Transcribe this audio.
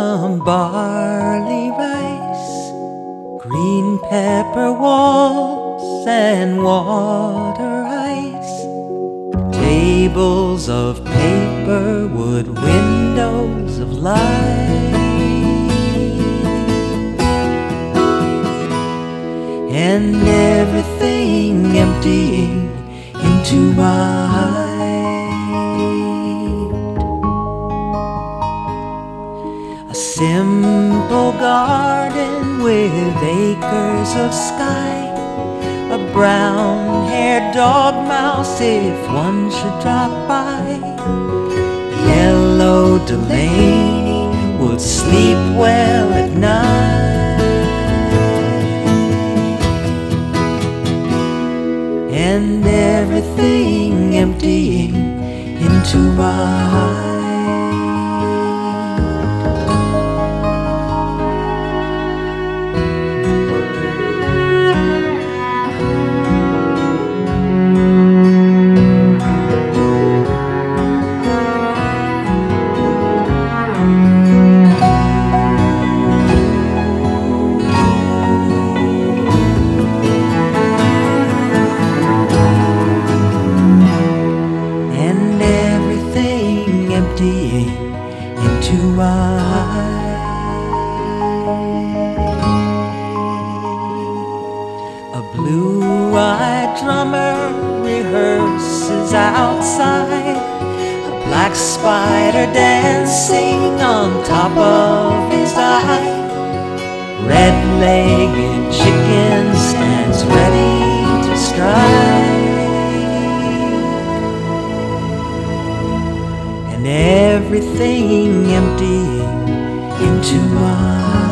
barley rice, green pepper walls and water ice, tables of paper, wood windows of light, and everything emptying into white. A simple garden with acres of sky, a brown-haired dog-mouse if one should drop by. Yellow Delaney would sleep well at night, and everything emptying into white. Emptying into white. A blue-eyed drummer rehearses outside, a black spider dancing on top of his eye. Red-legged chicken stands ready to strike, and everything emptying into white.